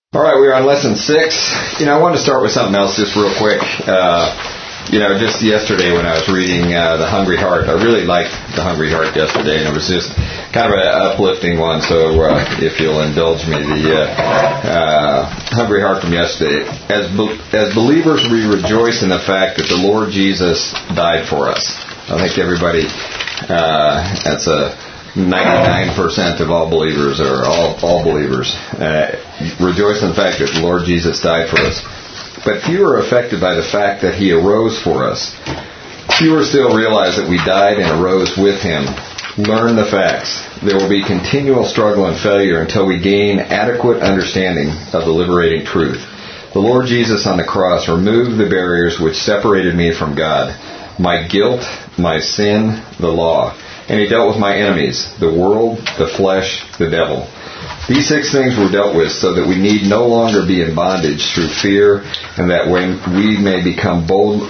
All right, we're on lesson 6. I wanted to start with something else just real quick. Just yesterday when I was reading The Hungry Heart, I really liked The Hungry Heart yesterday, and it was just kind of an uplifting one, so if you'll indulge me, the Hungry Heart from yesterday. As believers, we rejoice in the fact that the Lord Jesus died for us. I think everybody, that's a 99% of all believers, or all believers, rejoice in the fact that the Lord Jesus died for us. But few are affected by the fact that He arose for us. Fewer still realize that we died and arose with Him. Learn the facts. There will be continual struggle and failure until we gain adequate understanding of the liberating truth. The Lord Jesus on the cross removed the barriers which separated me from God, my guilt, my sin, the law. And He dealt with my enemies, the world, the flesh, the devil. These 6 things were dealt with so that we need no longer be in bondage through fear, and that we may come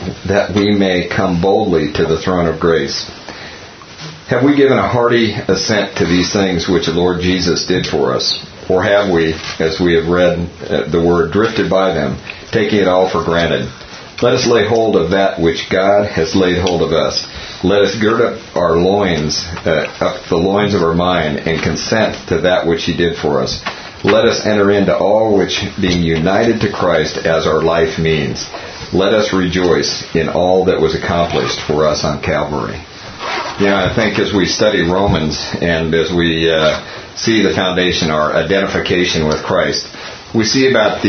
boldly to the throne of grace. Have we given a hearty assent to these things which the Lord Jesus did for us? Or have we, as we have read the word, drifted by them, taking it all for granted? Let us lay hold of that which God has laid hold of us. Let us gird up our loins, up the loins of our mind, and consent to that which He did for us. Let us enter into all which, being united to Christ as our life means. Let us rejoice in all that was accomplished for us on Calvary. I think as we study Romans and as we see the foundation, our identification with Christ, we see about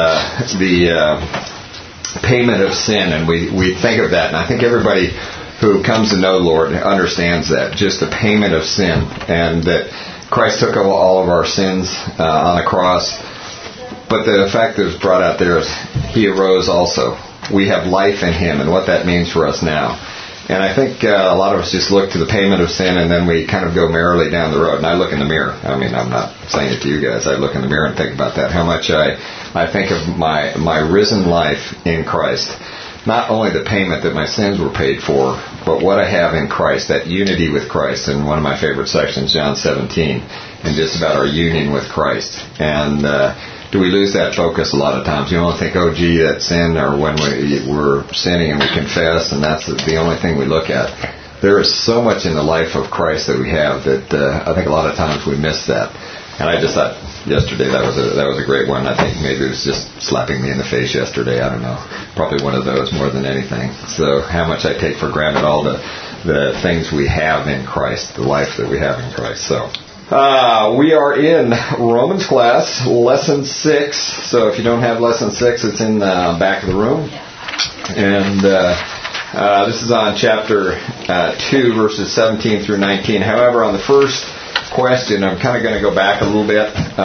the payment of sin, and we think of that, and I think everybody who comes to know the Lord understands that, just the payment of sin, and that Christ took all of our sins on the cross. But the fact that was brought out there is He arose also. We have life in Him, and what that means for us now. And I think a lot of us just look to the payment of sin, and then we kind of go merrily down the road. And I look in the mirror. I mean, I'm not saying it to you guys. I look in the mirror and think about that, how much I think of my risen life in Christ. Not only the payment that my sins were paid for, but what I have in Christ, that unity with Christ. And one of my favorite sections, John 17, and just about our union with Christ. And do we lose that focus a lot of times? You don't think, oh, gee, that's sin, or when we're sinning and we confess, and that's the only thing we look at. There is so much in the life of Christ that we have that I think a lot of times we miss that. And I just thought yesterday that was a great one. I think maybe it was just slapping me in the face yesterday. I don't know. Probably one of those more than anything. So how much I take for granted all the things we have in Christ, the life that we have in Christ. So we are in Romans class, lesson 6. So if you don't have lesson 6, it's in the back of the room. And this is on chapter 2, verses 17 through 19. However, on the first question, I'm kind of going to go back a little bit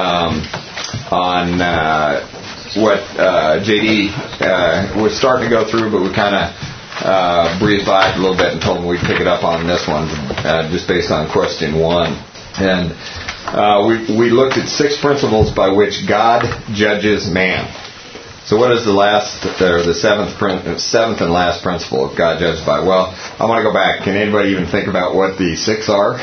on what J.D. was starting to go through, but we kind of breezed by it a little bit and told him we'd pick it up on this one, just based on question 1. And we looked at 6 principles by which God judges man. So what is the seventh and last principle of God judges by? Well, I want to go back. Can anybody even think about what the 6 are?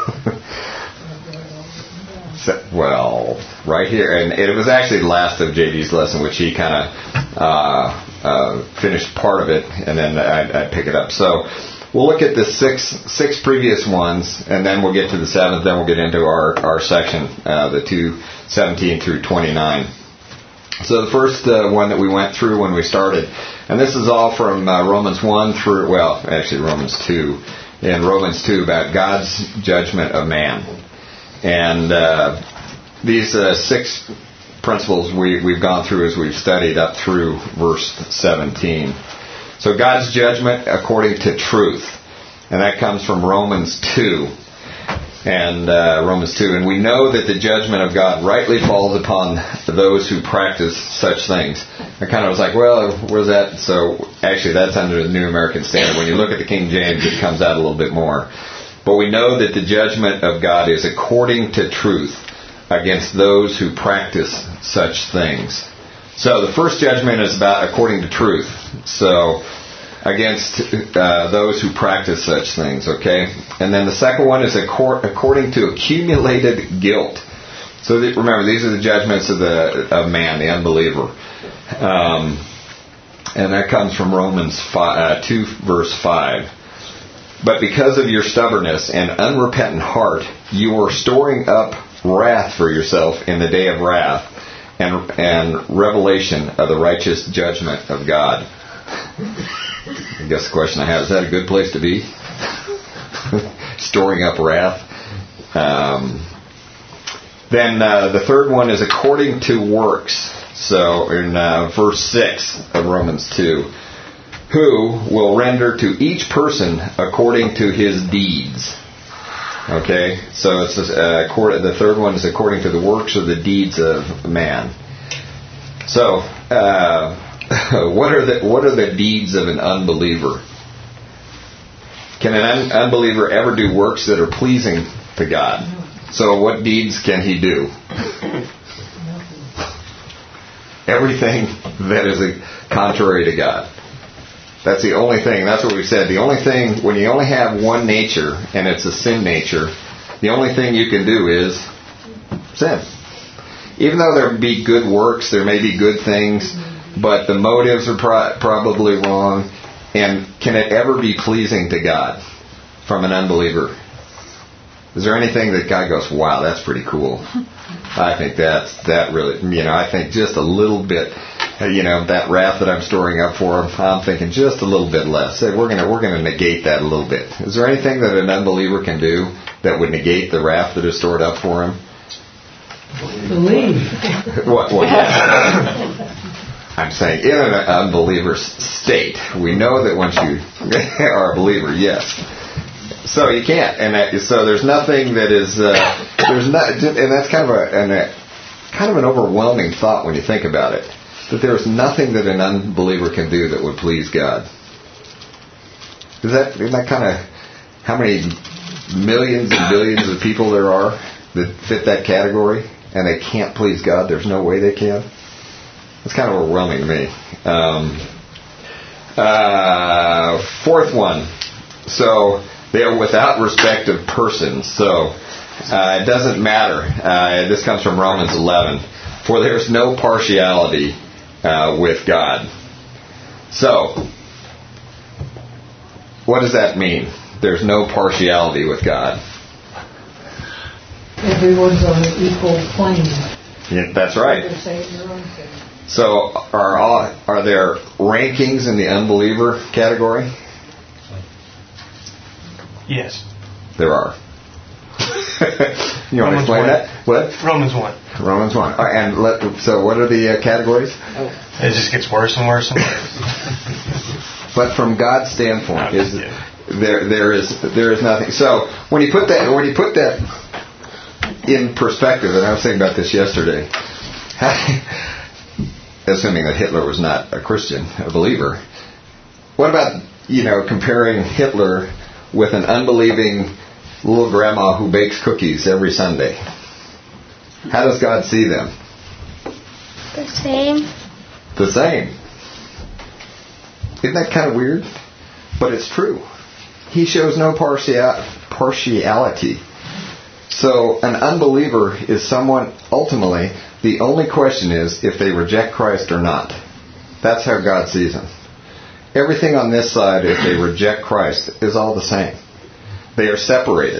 Well, right here, and it was actually the last of JD's lesson, which he kind of finished part of it, and then I'd pick it up. So we'll look at the six previous ones, and then we'll get to the 7th. Then we'll get into our section, the 2:17 through 29. So the first one that we went through when we started, and this is all from Romans 1 through, well, actually Romans 2. In Romans 2 about God's judgment of man. And these 6 principles we've gone through as we've studied up through verse 17. So God's judgment according to truth. And that comes from Romans 2. And Romans 2. And we know that the judgment of God rightly falls upon those who practice such things. I kind of was like, well, where's that? So actually that's under the New American Standard. When you look at the King James, it comes out a little bit more. But we know that the judgment of God is according to truth against those who practice such things. So the first judgment is about according to truth. So against those who practice such things, okay? And then the second one is according to accumulated guilt. So remember, these are the judgments of man, the unbeliever. And that comes from Romans 2, verse 5. But because of your stubbornness and unrepentant heart, you are storing up wrath for yourself in the day of wrath and revelation of the righteous judgment of God. I guess the question I have, is that a good place to be? Storing up wrath. Then the third one is according to works. So in verse 6 of Romans 2, who will render to each person according to his deeds. Okay, so it's the third one is according to the works or the deeds of man. So what are the deeds of an unbeliever? Can an unbeliever ever do works that are pleasing to God? So what deeds can he do? Everything that is contrary to God. That's the only thing. That's what we said. The only thing, when you only have one nature, and it's a sin nature, the only thing you can do is sin. Even though there be good works, there may be good things, but the motives are probably wrong. And can it ever be pleasing to God from an unbeliever? Is there anything that God goes, wow, that's pretty cool? I think that really, I think just a little bit, that wrath that I'm storing up for him, I'm thinking just a little bit less. We're gonna negate that a little bit. Is there anything that an unbeliever can do that would negate the wrath that is stored up for him? Believe. What? I'm saying in an unbeliever's state. We know that once you are a believer, yes. So you can't, so there's nothing that is there's not, and that's kind of an overwhelming thought when you think about it. That there's nothing that an unbeliever can do that would please God. Isn't that kind of how many millions and billions of people there are that fit that category, and they can't please God? There's no way they can. It's kind of overwhelming to me. Fourth one. So they are without respect of persons. So it doesn't matter. This comes from Romans 11. For there's no partiality with God. So, what does that mean? There's no partiality with God. Everyone's on an equal plane. Yeah, that's right. So, are there rankings in the unbeliever category? Yes. There are. You want to explain that? What? Romans 1. Romans 1. So what are the categories? It just gets worse and worse and worse. But from God's standpoint, there is nothing. So when you put that in perspective, and I was thinking about this yesterday, assuming that Hitler was not a Christian, a believer, what about comparing Hitler with an unbelieving little grandma who bakes cookies every Sunday? How does God see them? The same. The same. Isn't that kind of weird? But it's true. He shows no partiality. So an unbeliever is someone, ultimately, the only question is if they reject Christ or not. That's how God sees them. Everything on this side, if they reject Christ, is all the same. They are separated.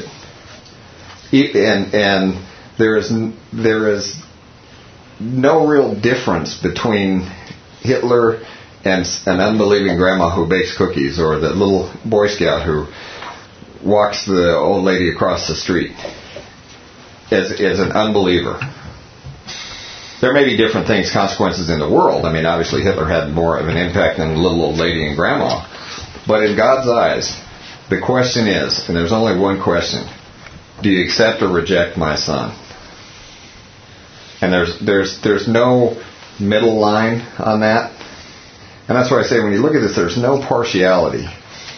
And there is no real difference between Hitler and an unbelieving grandma who bakes cookies, or the little Boy Scout who walks the old lady across the street as an unbeliever. There may be different things, consequences in the world. I mean, obviously Hitler had more of an impact than the little old lady and grandma. But in God's eyes, the question is, and there's only one question, do you accept or reject my son? And there's no middle line on that. And that's why I say when you look at this, there's no partiality.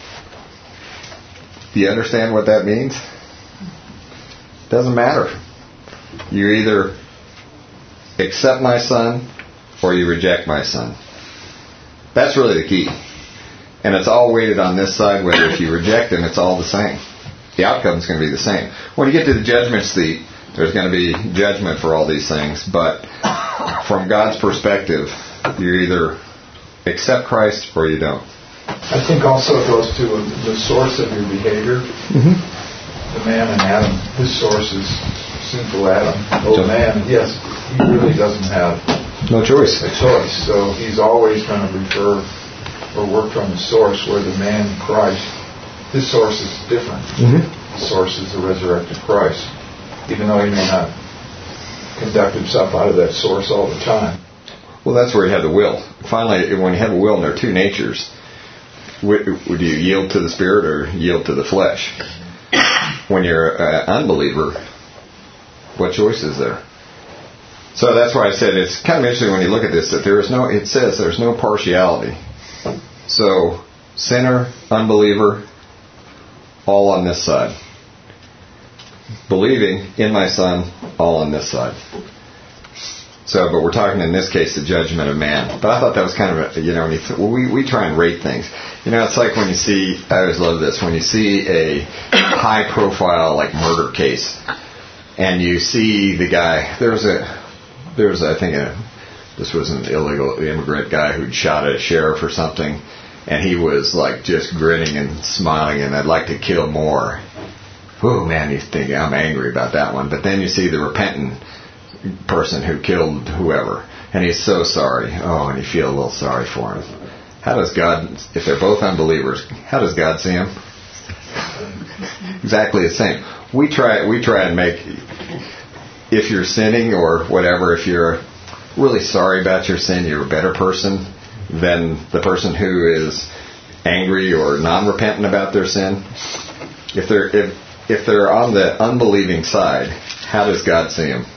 Do you understand what that means? Doesn't matter. You either accept my son or you reject my son. That's really the key. And it's all weighted on this side, whether if you reject him, it's all the same. The outcome's going to be the same. When you get to the judgment seat, There's going to be judgment for all these things. But from God's perspective, you either accept Christ or you don't. I think also it goes to the source of your behavior. The man in Adam, his source is sinful Adam. Old man, yes, he really doesn't have no choice. A choice. So he's always going to refer or work from the source, where the man Christ, his source is different. The source is the resurrected Christ, even though he may not conduct himself out of that source all the time. Well, that's where you have the will. Finally, when you have a will and there are two natures, would you yield to the Spirit or yield to the flesh? When you're an unbeliever, what choice is there? So that's why I said it's kind of interesting when you look at this, that it says there's no partiality. So, sinner, unbeliever, all on this side. Believing in my Son, all on this side. So, but we're talking in this case the judgment of man. But I thought that was kind of when we try and rate things. It's like when you see, I always love this, when you see a high profile like murder case, and you see the guy, there was this was an illegal immigrant guy who'd shot at a sheriff or something, and he was like just grinning and smiling, and I'd like to kill more. Oh man, you think I'm angry about that one. But then you see the repentant person who killed whoever, and he's so sorry. Oh, and you feel a little sorry for him. How does God, if they're both unbelievers, how does God see him? Exactly the same. We try and make, if you're sinning or whatever, if you're really sorry about your sin, you're a better person than the person who is angry or non-repentant about their sin. If they're on the unbelieving side, how does God see them?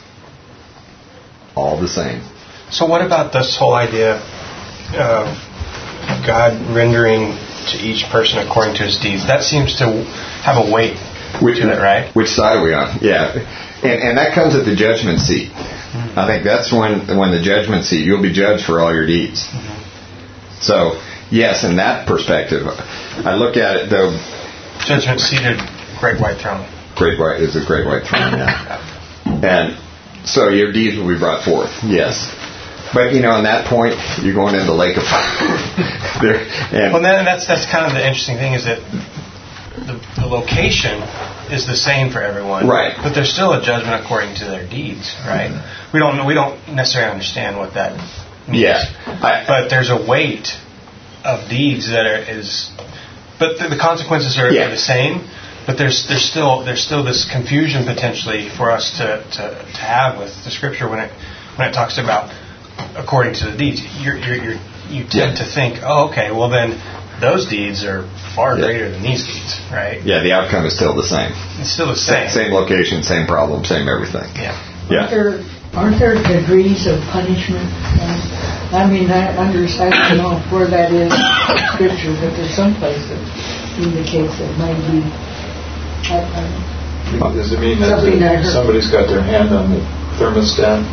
All the same. So what about this whole idea of God rendering to each person according to his deeds? That seems to have a weight to it, right? Which side are we on? Yeah. And that comes at the judgment seat. I think that's when the judgment seat, you'll be judged for all your deeds. So, yes, in that perspective, I look at it though. Judgment seated, great white throne. Great white is a great white throne, yeah. And so your deeds will be brought forth, yes. But, in that point, you're going into the lake of fire. That's kind of the interesting thing, is that the location is the same for everyone, right? But there's still a judgment according to their deeds, right? We don't necessarily understand what that means. Yeah, but there's a weight of deeds but the consequences are the same. But there's still this confusion potentially for us to have with the Scripture when it talks about according to the deeds. You tend to think, oh, okay, well then those deeds are far greater than these deeds, right? Yeah, the outcome is still the same. It's still the same. Same location, same problem, same everything. Yeah. Aren't there degrees of punishment? I don't know where that is in Scripture, but there's some place that indicates that maybe. Does it mean that somebody's got their hand on the thermostat?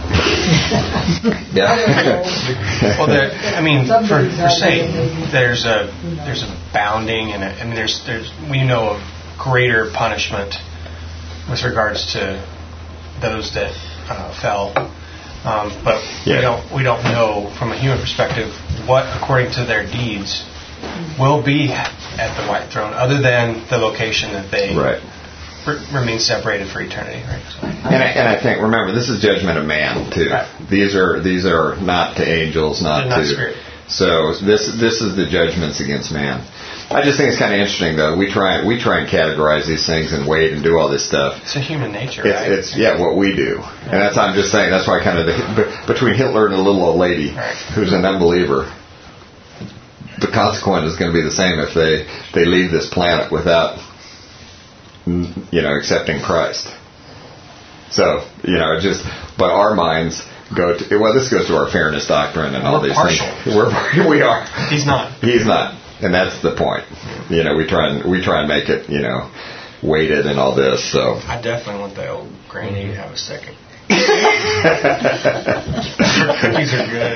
Yeah. Well, for sake, there's a bounding, and there's we know of greater punishment with regards to those that fell, but we don't know from a human perspective what, according to their deeds, will be at the white throne, other than the location that they remain separated for eternity. Right. And I think, remember, this is judgment of man too. Right. These are not to angels, not to spirit. So this is the judgments against man. I just think it's kind of interesting though. We try and categorize these things and weight and do all this stuff. It's a human nature, right? It's what we do, and I'm just saying that's why kind of between Hitler and a little old lady who's an unbeliever, the consequence is going to be the same if they leave this planet without accepting Christ. So but our minds go to, this goes to our fairness doctrine and all these things. We are. He's not. And that's the point. We try and make it, weighted and all this. So I definitely want the old granny to have a second. Cookies are good.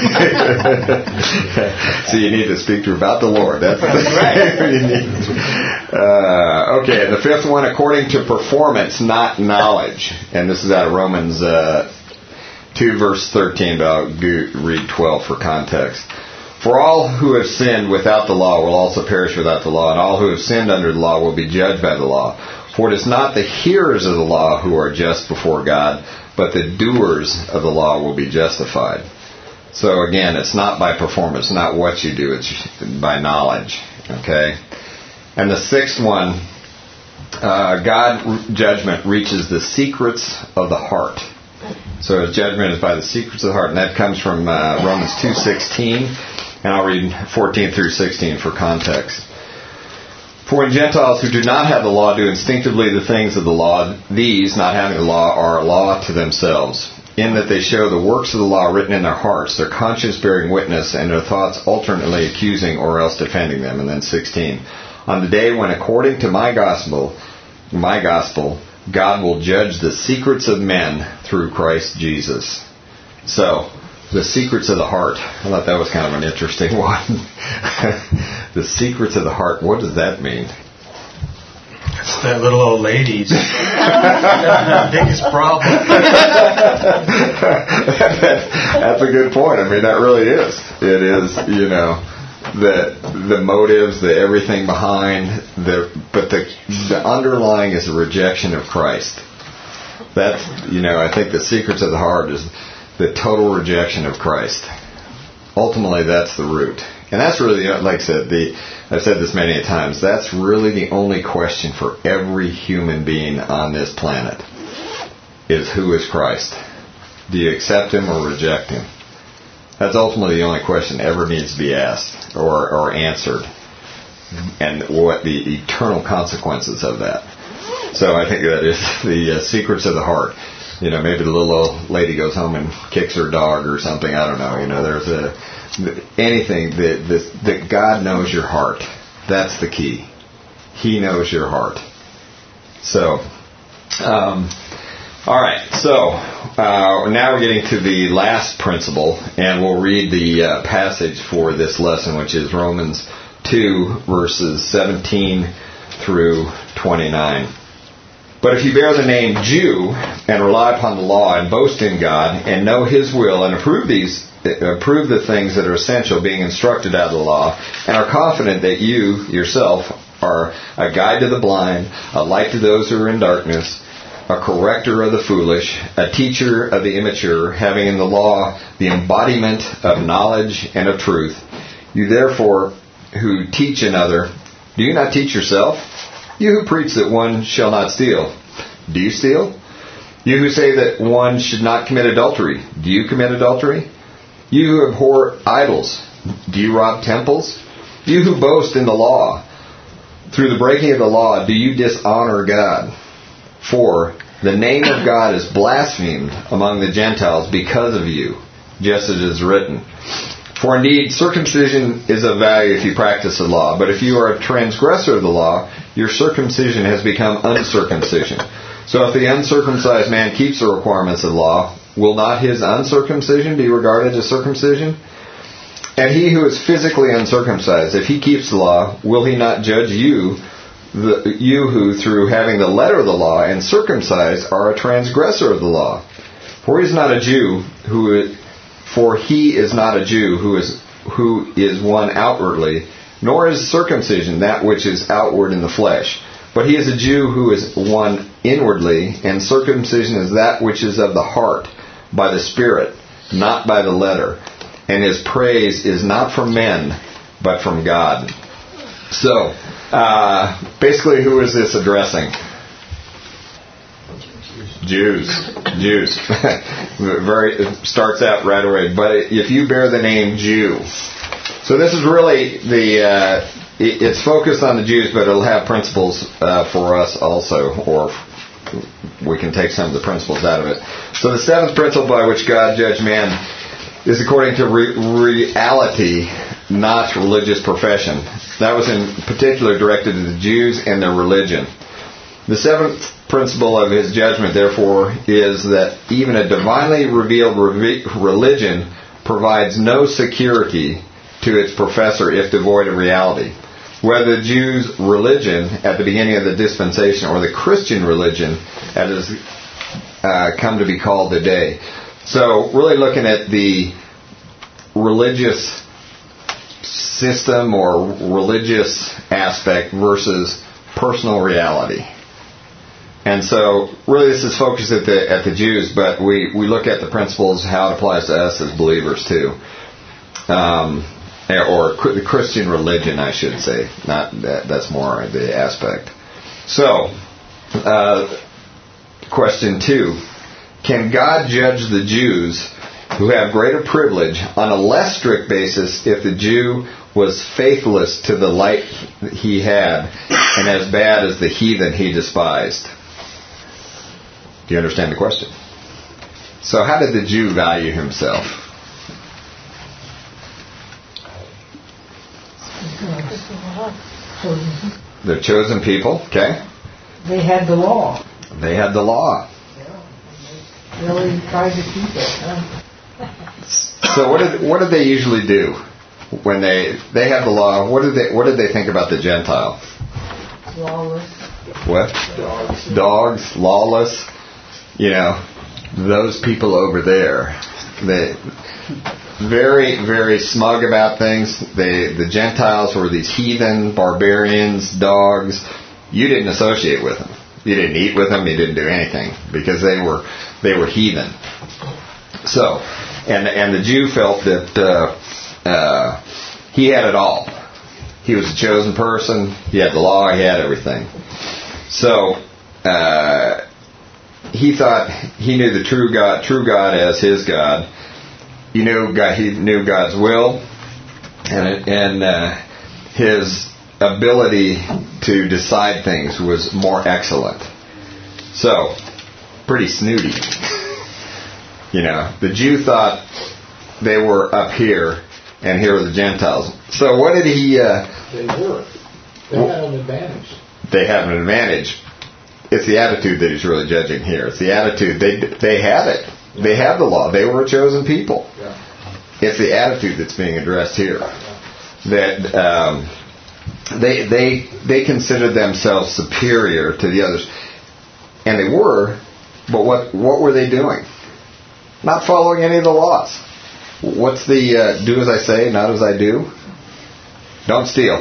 So you need to speak to her about the Lord. That's right. You need. Okay, and the fifth one, according to performance, not knowledge. And this is out of Romans 2, verse 13, but I'll read 12 for context. For all who have sinned without the law will also perish without the law, and all who have sinned under the law will be judged by the law. For it is not the hearers of the law who are just before God, but the doers of the law will be justified. So again, it's not by performance, not what you do, it's by knowledge. Okay? And the sixth one, God's judgment reaches the secrets of the heart. So his judgment is by the secrets of the heart, and that comes from Romans 2:16, and I'll read 14 through 16 for context. For when Gentiles who do not have the law do instinctively the things of the law, these, not having the law, are a law to themselves, in that they show the works of the law written in their hearts, their conscience bearing witness, and their thoughts alternately accusing or else defending them. And then 16. On the day when, according to my gospel, God will judge the secrets of men through Christ Jesus. So, the secrets of the heart. I thought that was kind of an interesting one. The secrets of the heart. What does that mean? It's that little old lady's biggest problem. That's a good point. I mean, that really is. It is, the motives, the everything behind, but the underlying is a rejection of Christ. That's, I think the secrets of the heart is the total rejection of Christ. Ultimately, that's the root. And that's really, like I said, I've said this many times, that's really the only question for every human being on this planet, is who is Christ? Do you accept him or reject him? That's ultimately the only question ever needs to be asked or answered. And what the eternal consequences of that. So I think that is the secrets of the heart. Maybe the little old lady goes home and kicks her dog or something. I don't know. There's anything that God knows your heart. That's the key. He knows your heart. So, all right. So now we're getting to the last principle, and we'll read the passage for this lesson, which is Romans 2, verses 17 through 29. But if you bear the name Jew and rely upon the law and boast in God and know His will and approve the things that are essential, being instructed out of the law, and are confident that you yourself are a guide to the blind, a light to those who are in darkness, a corrector of the foolish, a teacher of the immature, having in the law the embodiment of knowledge and of truth, you therefore who teach another, do you not teach yourself? You who preach that one shall not steal, do you steal? You who say that one should not commit adultery, do you commit adultery? You who abhor idols, do you rob temples? You who boast in the law, through the breaking of the law, do you dishonor God? For the name of God is blasphemed among the Gentiles because of you, just as it is written. For indeed, circumcision is of value if you practice the law, but if you are a transgressor of the law, your circumcision has become uncircumcision. So if the uncircumcised man keeps the requirements of the law, will not his uncircumcision be regarded as circumcision? And he who is physically uncircumcised, if he keeps the law, will he not judge you, you who through having the letter of the law and circumcised are a transgressor of the law? For he is not a Jew who is one outwardly, nor is circumcision that which is outward in the flesh. But he is a Jew who is one inwardly, and circumcision is that which is of the heart, by the Spirit, not by the letter. And his praise is not from men, but from God. So, basically, who is this addressing? Jews. It starts out right away. But if you bear the name Jew. So this is really it's focused on the Jews, but it'll have principles for us also, or we can take some of the principles out of it. So the seventh principle by which God judged man is according to reality, not religious profession. That was in particular directed to the Jews and their religion. The seventh principle of his judgment, therefore, is that even a divinely revealed religion provides no security to its professor if devoid of reality. Whether the Jews' religion at the beginning of the dispensation or the Christian religion as it has come to be called today. So really looking at the religious system or religious aspect versus personal reality. And so really this is focused at the Jews, but we look at the principles, how it applies to us as believers too. Or the Christian religion, I should say. Not that's more the aspect. So, question 2. Can God judge the Jews who have greater privilege on a less strict basis if the Jew was faithless to the light he had and as bad as the heathen he despised? Do you understand the question? So how did the Jew value himself? The chosen people, okay? They had the law. They had the law. They really tried to keep it. Huh? So what did they usually do when they had the law? What did they think about the Gentile? Lawless. What? Dogs, lawless. You know, those people over there. They very, very smug about things. The Gentiles were these heathen, barbarians, dogs. You didn't associate with them. You didn't eat with them. You didn't do anything because they were heathen. So, and the Jew felt that he had it all. He was a chosen person. He had the law. He had everything. So he thought he knew the true God as his God. He knew God's will and his ability to decide things was more excellent. So, pretty snooty. You know, the Jew thought they were up here, and here were the Gentiles. So what did he... They were. They had an advantage. They have an advantage. It's the attitude that he's really judging here. It's the attitude. They had it. Yeah. They had the law. They were a chosen people. Yeah. It's the attitude that's being addressed here. Yeah. That they considered themselves superior to the others. And they were, but what were they doing? Not following any of the laws. What's the do as I say, not as I do? Don't steal.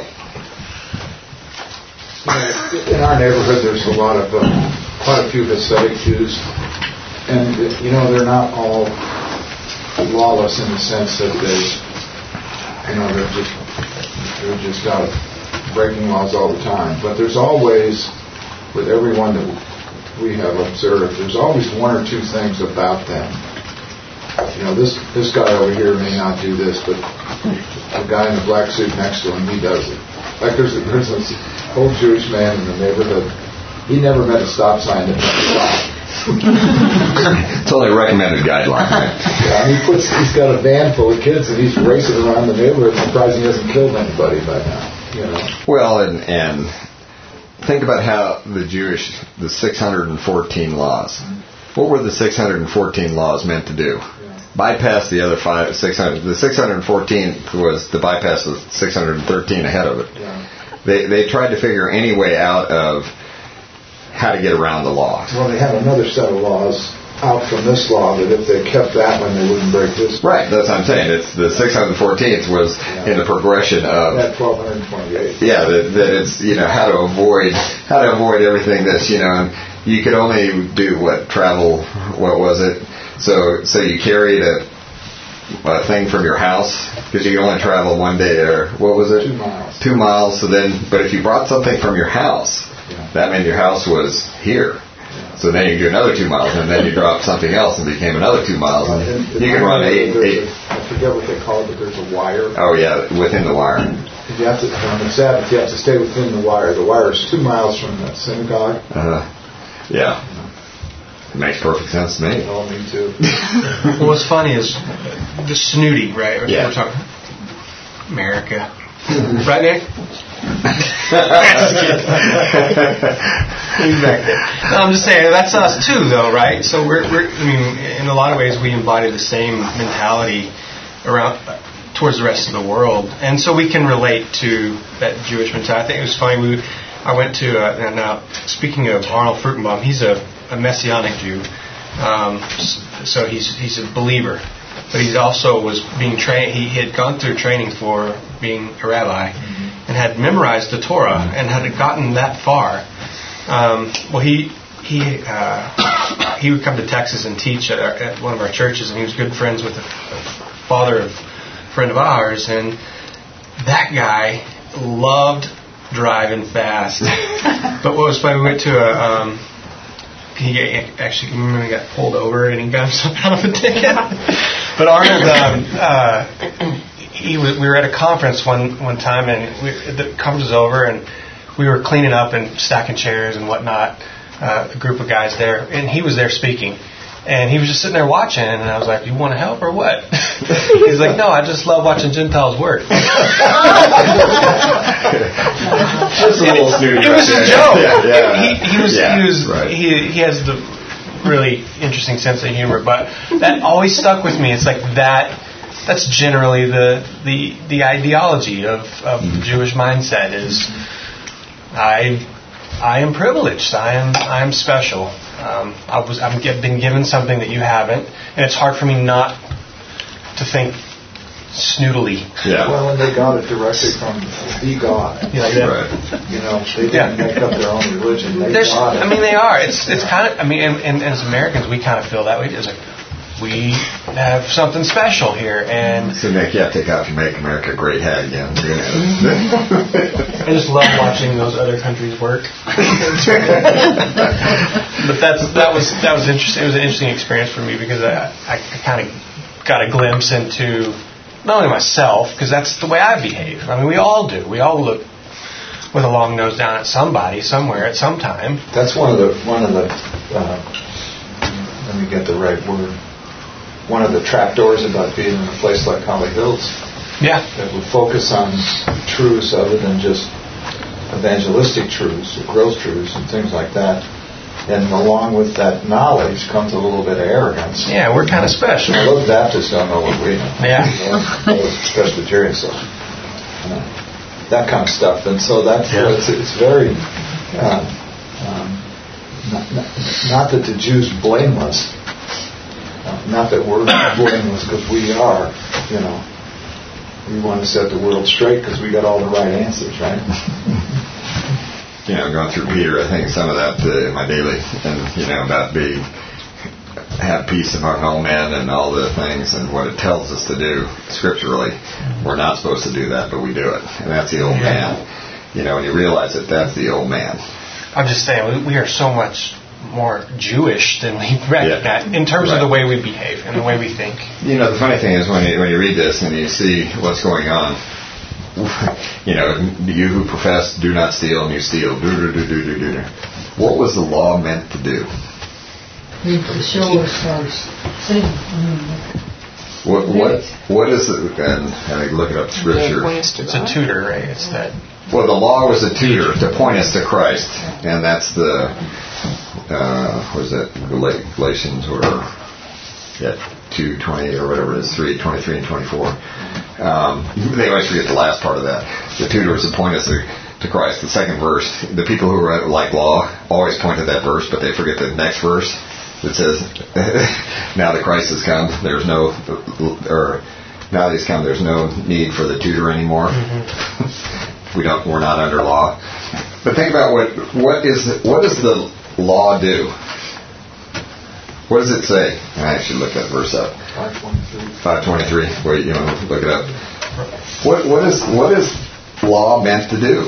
In our neighborhood, there's quite a few Hasidic Jews, and they're not all lawless in the sense that they're just out breaking laws all the time. But there's always, with everyone that we have observed, there's always one or two things about them. This guy over here may not do this, but the guy in the black suit next to him, he does it. Like there's this old Jewish man in the neighborhood. He never met a stop sign that never stopped. It's only a recommended guideline. Right? Yeah, he's got a van full of kids and he's racing around the neighborhood. I'm surprised he hasn't killed anybody by now. Well, and think about how the 614 laws. What were the 614 laws meant to do? Bypass the other 600. The 614th was to bypass the 613 ahead of it. Yeah. They tried to figure any way out of how to get around the law. Well, they had another set of laws out from this law that if they kept that one, they wouldn't break this. Right, that's what I'm saying. It's the 614th was in the progression of that 1228. Yeah, that it's how to avoid everything that's and you could only do travel. What was it? So you carried a thing from your house because you could only travel one day, or what was it? 2 miles. 2 miles. So but if you brought something from your house, that meant your house was here. Yeah. So then you do another 2 miles, and then you drop something else, and became another 2 miles. And you can run eight. I forget what they call it, but there's a wire. Oh yeah, within the wire. You have to on the Sabbath. You have to stay within the wire. The wire is 2 miles from the synagogue. Yeah. It makes perfect sense to me. Oh, me too. Well, what's funny is the snooty, right? Yeah. We're talking America. Right, Nick? Exactly. No, I'm just saying that's us too, though, right? So we're I mean, in a lot of ways, we embody the same mentality around towards the rest of the world, and so we can relate to that Jewish mentality. I think it was funny. I went to now. Speaking of Arnold Fruchtenbaum, he's a Messianic Jew, so he's a believer. But he also was being trained. He had gone through training for being a rabbi, and had memorized the Torah, and had gotten that far. He would come to Texas and teach at one of our churches, and he was good friends with a father of a friend of ours, and that guy loved driving fast. But what was funny, we went to he got pulled over and he got himself out of a ticket. But Arnold, we were at a conference one time, and the conference was over, and we were cleaning up and stacking chairs and whatnot, a group of guys there, and he was there speaking. And he was just sitting there watching, and I was like, "You want to help or what?" He's like, "No, I just love watching Gentiles work." It was a joke. He has the really interesting sense of humor, but that always stuck with me. It's like that's generally the ideology of the Jewish mindset is I am privileged. I am special. I've been given something that you haven't, and it's hard for me not to think snoodily. Yeah. Well, and they got it directly from the God. You like that? Right. They didn't make up their own religion. They got it. I mean, they are. It's kind of. I mean, and as Americans, we kind of feel that way. It's like we have something special here, and so Nick, take off your "Make America Great" hat again. I just love watching those other countries work. But that was interesting. It was an interesting experience for me because I kind of got a glimpse into not only myself, because that's the way I behave. I mean, we all do. We all look with a long nose down at somebody somewhere at some time. That's one of the let me get the right word. One of the trapdoors about being in a place like Holly Hills. Yeah. That would focus on truths other than just evangelistic truths or growth truths and things like that. And along with that knowledge comes a little bit of arrogance. Yeah, we're kind of special. Those Baptists don't know what we know. Yeah. Those Presbyterians, so that kind of stuff. And so it's very not that the Jews blame us. Not that we're blameless, because we are, we want to set the world straight because we got all the right answers, right? Going through Peter, I think some of that in my daily, and about have peace among all men and all the things, and what it tells us to do scripturally. We're not supposed to do that, but we do it, and that's the old man. And you realize that that's the old man. I'm just saying, we are so much more Jewish than we recognize in terms of the way we behave and the way we think. The funny thing is when you read this and you see what's going on, you who profess do not steal and you steal, what was the law meant to do? To show us our sin. What is it? And I look it up scripture. It's a tutor, right? It's that. Well, the law was a tutor to point us to Christ, and that's the. What is that? Galatians or 2:20 or whatever it is, 3:23 and 24. They always forget the last part of that. The tutor is to point us to Christ. The second verse, the people who are like law always point to that verse, but they forget the next verse that says, "Now that Christ has come, there's no need for the tutor anymore." Mm-hmm. We're not under law. But think about what does the law do? What does it say? I should look that verse up. 5:23. Wait, look it up. What is law meant to do?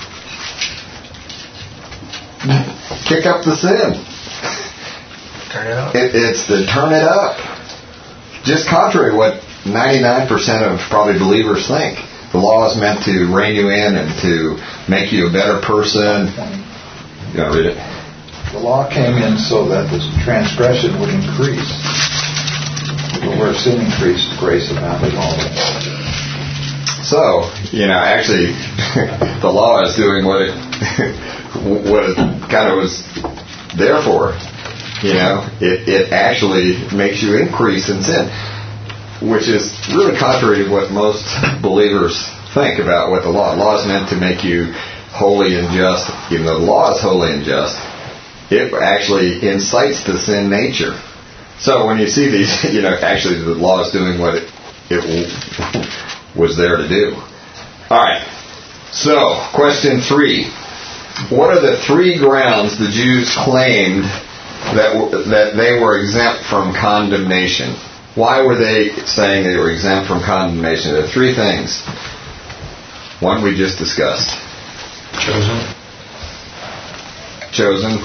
Kick up the sin. Turn it up. It's to turn it up. Just contrary to what 99% of probably believers think. The law is meant to rein you in and to make you a better person. You want to read it? The law came in so that the transgression would increase. But where sin increased, grace abounded all the more. So, actually, the law is doing what it kind of was there for. It actually makes you increase in sin, which is really contrary to what most believers think about what the law. The law is meant to make you holy and just. Even though the law is holy and just, it actually incites the sin nature. So when you see these, actually the law is doing what it was there to do. All right. So, question 3. What are the 3 grounds the Jews claimed that they were exempt from condemnation? Why were they saying they were exempt from condemnation? There are 3 things. One we just discussed. Chosen.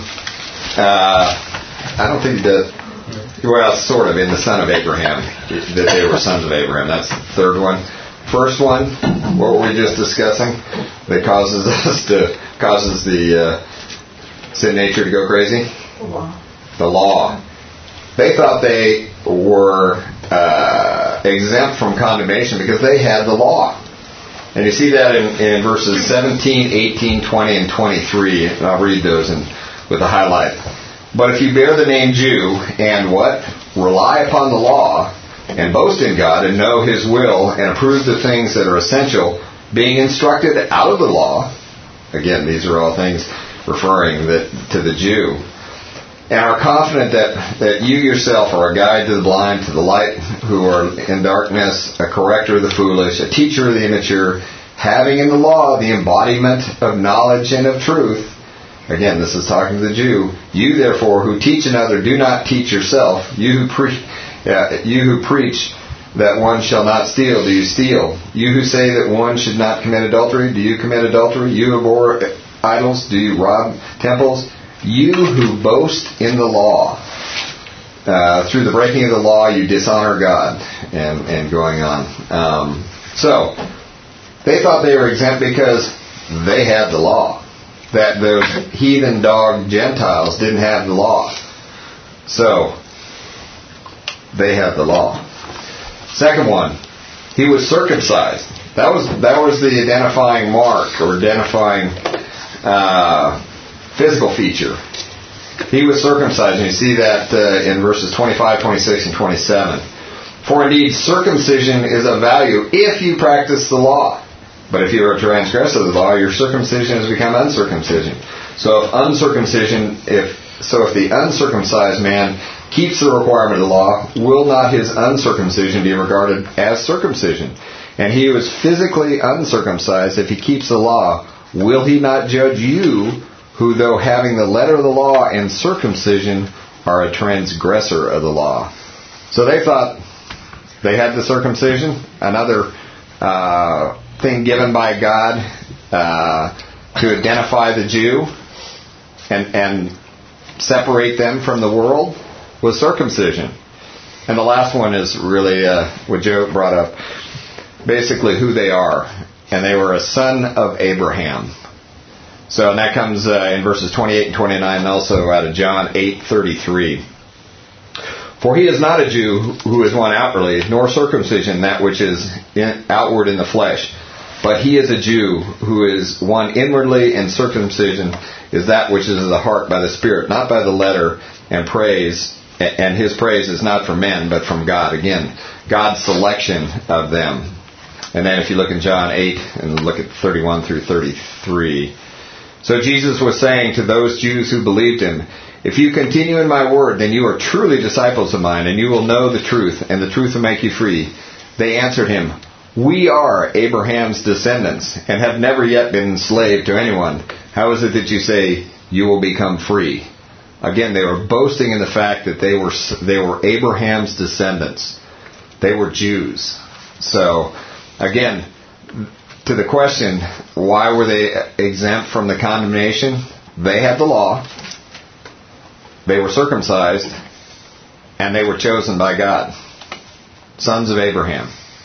I don't think that. Well, sort of, in the son of Abraham, that they were sons of Abraham. That's the 3rd one. First one, what were we just discussing? That causes the sin nature to go crazy? The law. They thought they were exempt from condemnation because they had the law. And you see that in verses 17, 18, 20, and 23. And I'll read those with a highlight. But if you bear the name Jew and what? Rely upon the law and boast in God and know His will and approve the things that are essential, being instructed out of the law. Again, these are all things referring to the Jew. And are confident that you yourself are a guide to the blind, to the light who are in darkness, a corrector of the foolish, a teacher of the immature, having in the law the embodiment of knowledge and of truth. Again, this is talking to the Jew. You, therefore, who teach another, do not teach yourself. You who preach that one shall not steal, do you steal? You who say that one should not commit adultery, do you commit adultery? You who abhor idols, do you rob temples? You who boast in the law, through the breaking of the law, you dishonor God, and going on. So, they thought they were exempt because they had the law. That those heathen dog Gentiles didn't have the law. So, they have the law. Second one, he was circumcised. That was the identifying mark or identifying physical feature. He was circumcised, and you see that in verses 25, 26, and 27. For indeed, circumcision is of value if you practice the law. But if you are a transgressor of the law, your circumcision has become uncircumcision. So if the uncircumcised man keeps the requirement of the law, will not his uncircumcision be regarded as circumcision? And he who is physically uncircumcised, if he keeps the law, will he not judge you, who though having the letter of the law and circumcision, are a transgressor of the law? So they thought they had the circumcision, another thing given by God to identify the Jew and separate them from the world, was circumcision. And the last one is really what Joe brought up, basically who they are. And they were a son of Abraham. So, and that comes in verses 28 and 29, and also out of John 8:33. For he is not a Jew who is one outwardly, nor circumcision that which is outward in the flesh. But he is a Jew who is one inwardly, and circumcision is that which is of the heart by the Spirit, not by the letter, and praise. And his praise is not from men, but from God. Again, God's selection of them. And then if you look in John 8 and look at 31 through 33. So Jesus was saying to those Jews who believed him, if you continue in my word, then you are truly disciples of mine, and you will know the truth, and the truth will make you free. They answered him, we are Abraham's descendants, and have never yet been enslaved to anyone. How is it that you say you will become free? Again, they were boasting in the fact that they were Abraham's descendants. They were Jews. So, again, to the question, why were they exempt from the condemnation? They had the law. They were circumcised. And they were chosen by God. Sons of Abraham.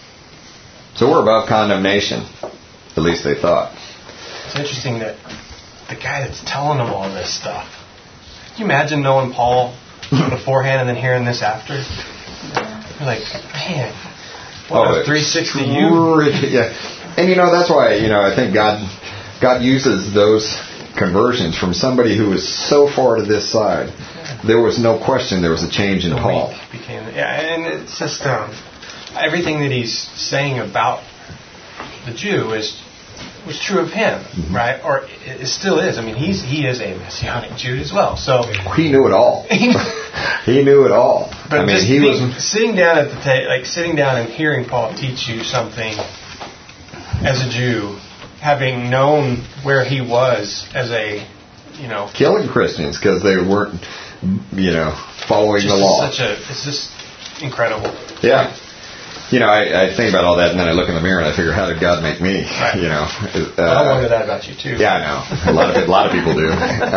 So we're above condemnation. At least they thought. It's interesting that the guy that's telling them all this stuff, can you imagine knowing Paul beforehand and then hearing this after? You're like, man, what a 360 you. Yeah. And that's why I think God uses those conversions from somebody who was so far to this side. There was no question there was a change in Paul. And it's just everything that he's saying about the Jew was true of him, right? Or it still is. I mean, he is a Messianic Jew as well. So he knew it all. He knew it all. But I mean, he was sitting down at the sitting down and hearing Paul teach you something as a Jew, having known where he was as a killing Christians because they weren't following the law. It's just incredible. Yeah. I think about all that, and then I look in the mirror and I figure, how did God make me? Right. I wonder that about you too. Yeah, I know. A lot of people do.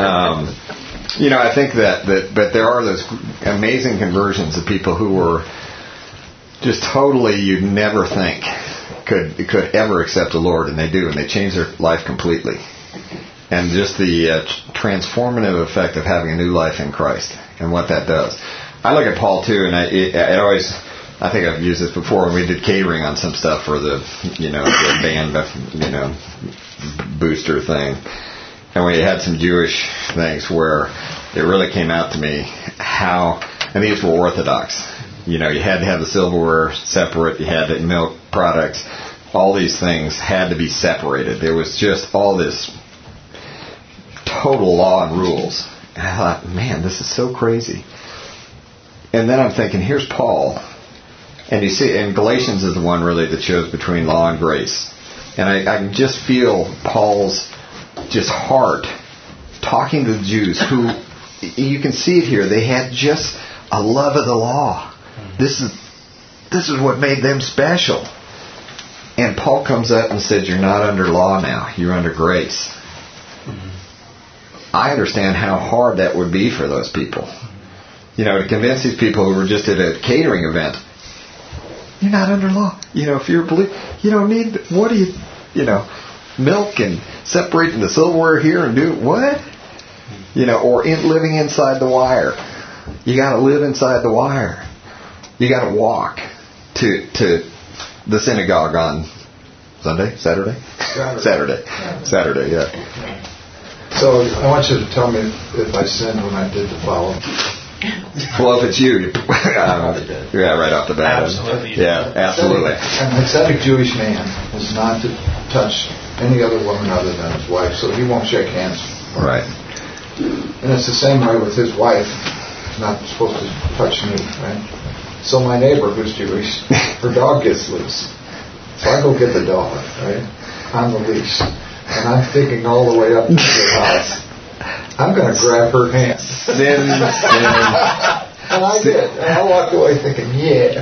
I think that, but there are those amazing conversions of people who were just totally, you'd never think could ever accept the Lord, and they do, and they change their life completely. And just the transformative effect of having a new life in Christ and what that does. I look at Paul too, and it always. I think I've used this before when we did catering on some stuff for the band, booster thing. And we had some Jewish things where it really came out to me how, and these were Orthodox. You had to have the silverware separate, you had the milk products, all these things had to be separated. There was just all this total law and rules. And I thought, man, this is so crazy. And then I'm thinking, here's Paul. And you see, and Galatians is the one really that shows between law and grace. And I can just feel Paul's just heart talking to the Jews who, you can see it here, they had just a love of the law. This is what made them special. And Paul comes up and said, you're not under law now, you're under grace. I understand how hard that would be for those people. To convince these people who were just at a catering event, you're not under law. If you're a believer, you don't need, what do you, milk and separating the silverware here and do what? Or living inside the wire. You got to live inside the wire. You got to walk to the synagogue on Sunday, Saturday, yeah. So I want you to tell me if I sinned when I did the following. Well, if it's you, yeah, right off the bat. Absolutely. Yeah, absolutely. An ascetic Jewish man is not to touch any other woman other than his wife, so he won't shake hands. Right. And it's the same way with his wife. He's not supposed to touch me, right? So my neighbor, who's Jewish, her dog gets loose. So I go get the dog, right, on the leash. And I'm thinking all the way up to the house, I'm going to grab her hand. Sin. And I did. And I walked away thinking, yeah.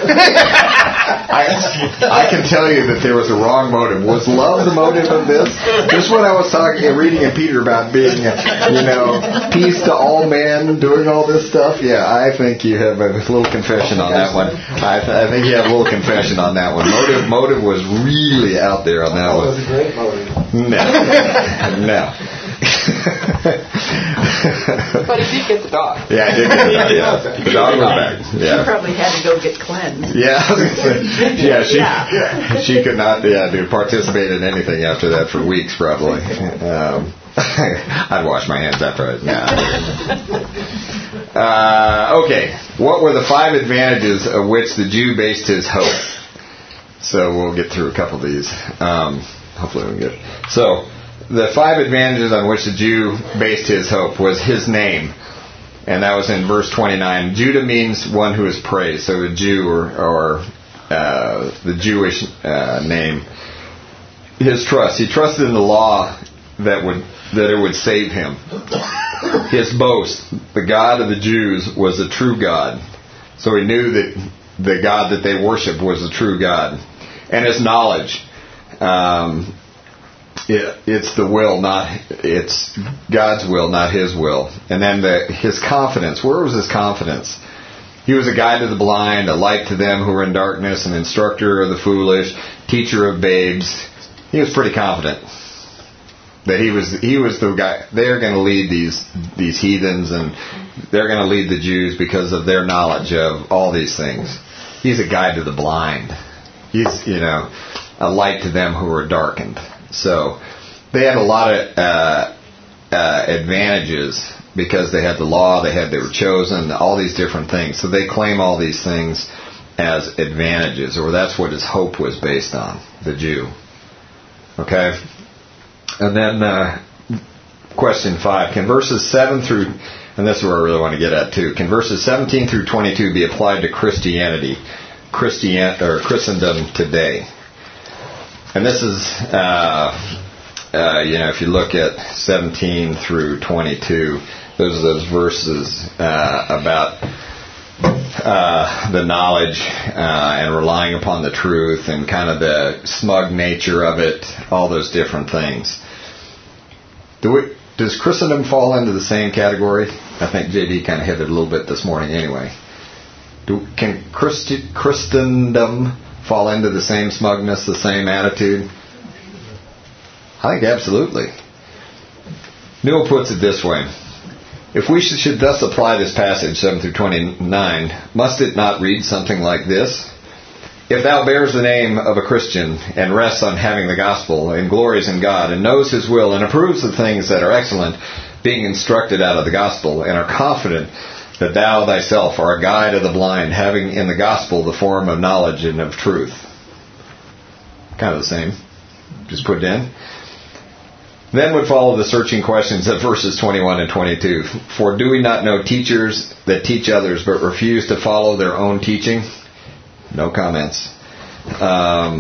I can tell you that there was a wrong motive. Was love the motive of this? Just when I was reading in Peter about being, peace to all men, doing all this stuff. Yeah, I think you have a little confession on that one. I think you have a little confession on that one. Motive was really out there on that one. That was a great motive. No. But he did get the dog. Yeah, I did get the dog. Yeah. The dog was back. Yeah. She probably had to go get cleansed. Yeah, I was gonna say, she could not participate in anything after that for weeks probably. I'd wash my hands after it. Okay, what were the 5 advantages of which the Jew based his hope? So we'll get through a couple of these. Hopefully we can get it. So the 5 advantages on which the Jew based his hope was his name. And that was in verse 29. Judah means one who is praised. So a Jew or the Jewish name. His trust. He trusted in the law that it would save him. His boast. The God of the Jews was the true God. So he knew that the God that they worshiped was the true God. And his knowledge. It's the will, it's God's will, not his will. And then his confidence. Where was his confidence? He was a guide to the blind, a light to them who were in darkness, an instructor of the foolish, teacher of babes. He was pretty confident that he was the guy. They're going to lead these heathens, and they're going to lead the Jews because of their knowledge of all these things. He's a guide to the blind. He's a light to them who are darkened. So they had a lot of advantages because they had the law, they were chosen, all these different things. So they claim all these things as advantages, or that's what his hope was based on, the Jew. Okay? And then question 5. Can verses 7 through, and this is where I really want to get at too, can verses 17 through 22 be applied to Christianity, or Christendom today? And this is, if you look at 17 through 22, those are those verses about the knowledge and relying upon the truth and kind of the smug nature of it, all those different things. Does Christendom fall into the same category? I think JD kind of hit it a little bit this morning anyway. Can Christendom fall into the same smugness, the same attitude? I think absolutely. Newell puts it this way. If we should thus apply this passage, 7 through 29, must it not read something like this? If thou bears the name of a Christian, and rests on having the gospel, and glories in God, and knows his will, and approves the things that are excellent, being instructed out of the gospel, and are confident that thou thyself art a guide of the blind, having in the gospel the form of knowledge and of truth. Kind of the same. Just put it in. Then would follow the searching questions of verses 21 and 22. For do we not know teachers that teach others, but refuse to follow their own teaching? No comments. I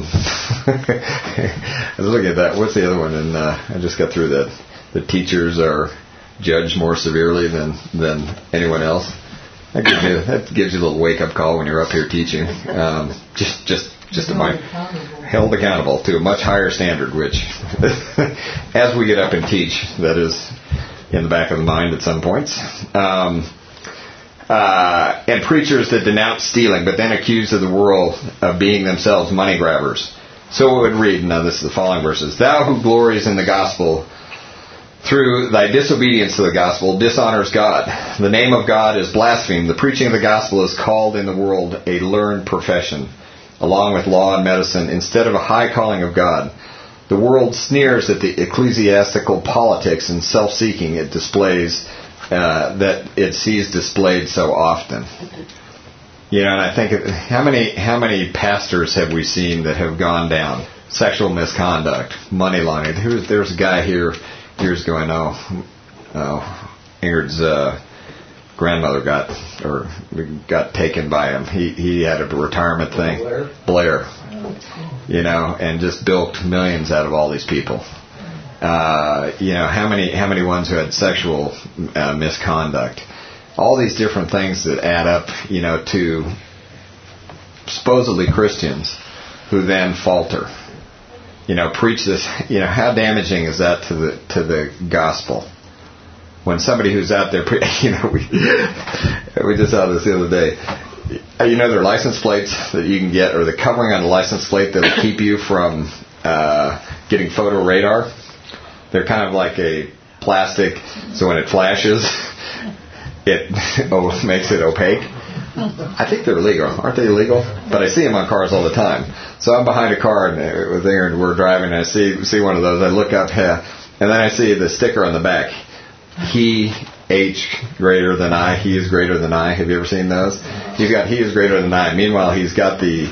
was looking at that. What's the other one? And I just got through that. The teachers are judged more severely than anyone else. That gives you a little wake-up call when you're up here teaching. Just held accountable to a much higher standard, which, as we get up and teach, that is in the back of the mind at some points. And preachers that denounce stealing, but then accused of the world of being themselves money grabbers. So it would read, now this is the following verses, Thou who glories in the gospel, through thy disobedience to the gospel, dishonors God. The name of God is blasphemed. The preaching of the gospel is called in the world a learned profession, along with law and medicine, instead of a high calling of God. The world sneers at the ecclesiastical politics and self-seeking it displays, that it sees displayed so often. And I think, how many pastors have we seen that have gone down? Sexual misconduct, money laundering. There's a guy here years ago, I know, Ingrid's grandmother got taken by him. He had a retirement thing. Blair. And just bilked millions out of all these people. How many ones who had sexual misconduct? All these different things that add up, to supposedly Christians who then falter. Preach this. How damaging is that to the gospel? When somebody who's out there, we just saw this the other day. There are license plates that you can get, or the covering on the license plate that will keep you from getting photo radar. They're kind of like a plastic, so when it flashes, it makes it opaque. I think they're illegal. Aren't they illegal? But I see them on cars all the time. So I'm behind a car and we're driving, and I see one of those. I look up, and then I see the sticker on the back. He H greater than I. He is greater than I. Have you ever seen those? He's got he is greater than I. Meanwhile, he's got the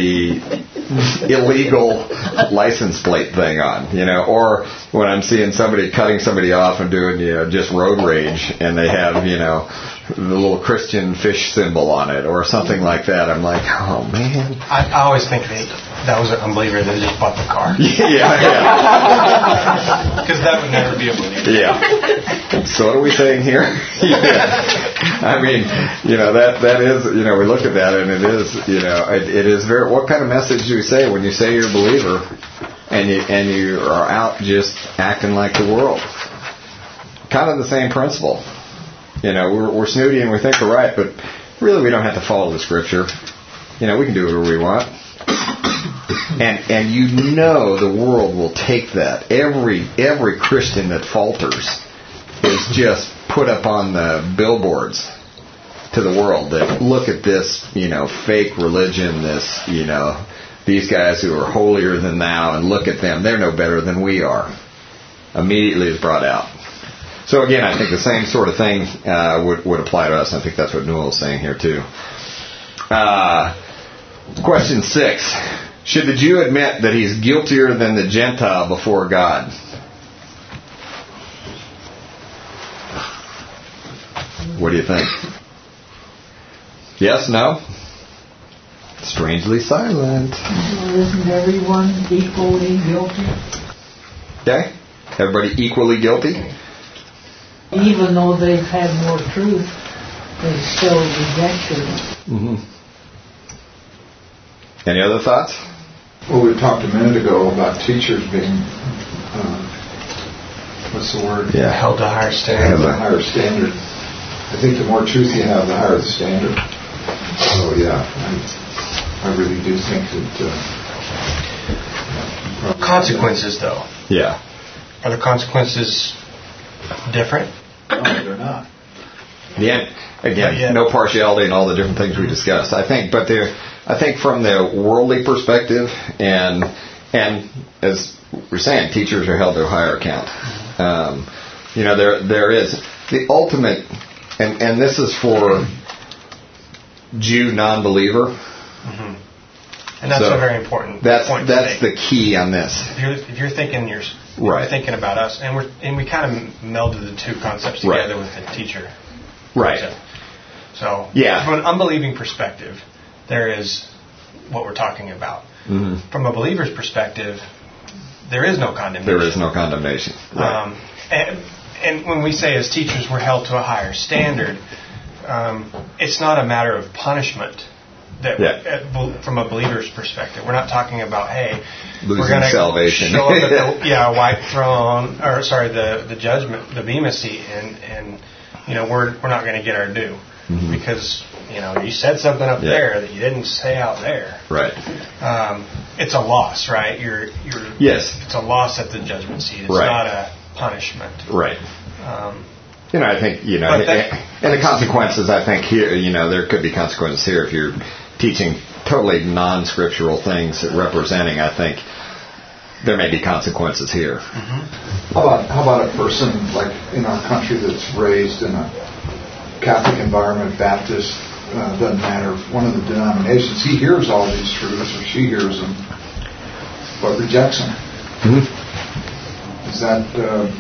illegal license plate thing on, or when I'm seeing somebody cutting somebody off and doing, just road rage, and they have, the little Christian fish symbol on it or something like that. I'm like, oh man. I always think that was an unbeliever that just bought the car. Yeah. Because that would never be a believer. Yeah. So what are we saying here? I mean, that is, we look at that and it is, it is very, what kind of message do you say when you say you're a believer and you are out just acting like the world? Kind of the same principle. We're snooty and we think we're right, but really we don't have to follow the scripture. We can do whatever we want. And the world will take that. Every Christian that falters is just put up on the billboards to the world that look at this, fake religion, this, these guys who are holier than thou, and look at them, they're no better than we are, immediately is brought out. So again, I think the same sort of thing would apply to us. I think that's what Newell is saying here too. Question 6. Should the Jew admit that he's guiltier than the Gentile before God? What do you think? Yes, no? Strangely silent. Isn't everyone equally guilty? Okay. Everybody equally guilty? Even though they've had more truth, they still rejected it. Mm-hmm. Any other thoughts? Well, we talked a minute ago about teachers being, what's the word? Yeah. Held to a higher standard. Held to a higher standard. I think the more truth you have, the higher the standard. So, yeah, I really do think that... consequences, though. Yeah. Are the consequences different? No, they're not. Yeah. Again, no partiality in all the different things we discussed. I think from the worldly perspective, and as we're saying, teachers are held to a higher account. There is the ultimate, and this is for Jew non-believer. Mm-hmm. And that's a very important point. That's the key on this. If you're thinking you're thinking about us, and we kind of melded the two concepts together with the teacher. Right. So from an unbelieving perspective, there is what we're talking about. Mm-hmm. From a believer's perspective, there is no condemnation. There is no condemnation. Right. And when we say as teachers we're held to a higher standard, it's not a matter of punishment. From a believer's perspective, we're not talking about losing we're going to salvation. Show up at the white throne, or the judgment, the bema seat, and we're not going to get our due because you said something up there that you didn't say out there. Right. It's a loss, right? Yes. It's a loss at the judgment seat. It's not a punishment. Right. I think and the consequences. I think here, there could be consequences here if you're teaching totally non-scriptural things representing. I think there may be consequences here. Mm-hmm. How about a person like in our country that's raised in a Catholic environment, Baptist, doesn't matter, one of the denominations, he hears all these truths, or she hears them, but rejects them. Mm-hmm. Is that...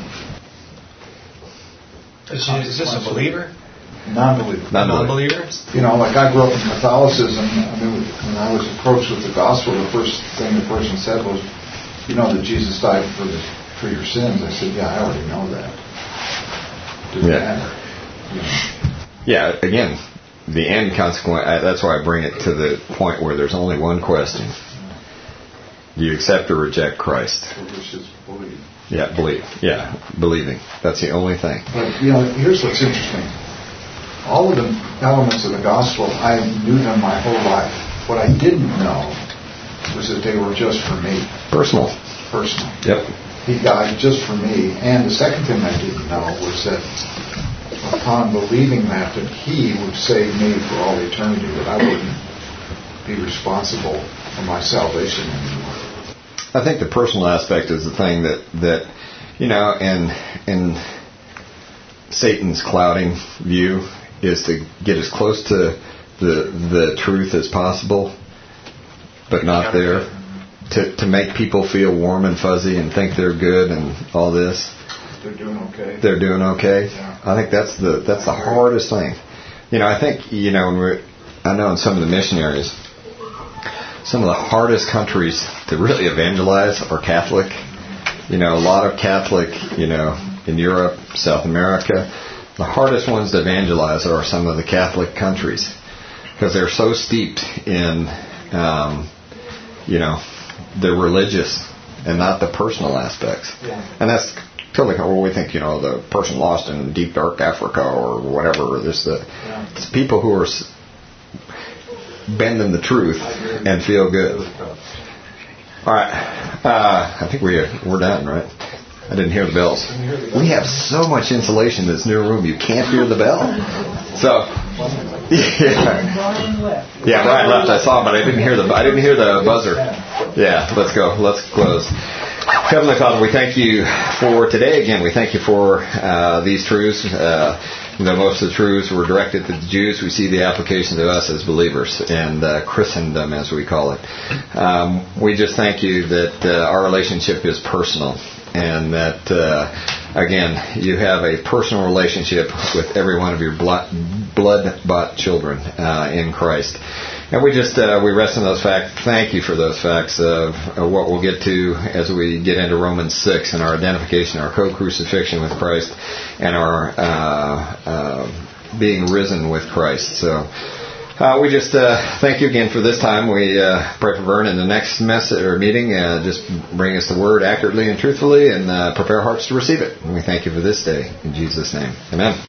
Is this a believer? Non-believer. Non-believer? Like I grew up in Catholicism. When I was approached with the gospel, the first thing the person said was, that Jesus died for your sins. I said, I already know that. Doesn't matter. Yeah, again, the end consequence, that's why I bring it to the point where there's only one question. Do you accept or reject Christ? Which is believe. Yeah, believe. Yeah, believing. That's the only thing. But, here's what's interesting. All of the elements of the gospel, I knew them my whole life. What I didn't know was that they were just for me. Personal. Yep. He died just for me. And the second thing I didn't know was that upon believing that he would save me for all eternity, that I wouldn't be responsible for my salvation anymore. I think the personal aspect is the thing that in Satan's clouding view is to get as close to the truth as possible, but not there. To make people feel warm and fuzzy and think they're good and all this. They're doing okay. Yeah. I think that's the hardest thing. I think I know in some of the missionaries, some of the hardest countries to really evangelize are Catholic. A lot of Catholic, in Europe, South America. The hardest ones to evangelize are some of the Catholic countries because they're so steeped in, the religious and not the personal aspects. Yeah. And that's totally what we think, the person lost in deep, dark Africa or whatever. It's people who are bending the truth and feel good. All right. I think we're done, right? I didn't hear the bells. We have so much insulation in this new room, you can't hear the bell. So, Brian left. I saw, but I didn't hear the buzzer. Yeah, let's go. Let's close. Heavenly Father, we thank you for today. Again, we thank you for these truths. Though most of the truths were directed to the Jews, we see the application to us as believers and Christendom, as we call it. We just thank you that our relationship is personal and that, again, you have a personal relationship with every one of your blood-bought children in Christ. And we just we rest in those facts. Thank you for those facts of what we'll get to as we get into Romans 6 and our identification, our co-crucifixion with Christ, and our being risen with Christ. So we just thank you again for this time. We pray for Vern in the next message or meeting. Just bring us the word accurately and truthfully, and prepare hearts to receive it. And we thank you for this day in Jesus' name. Amen.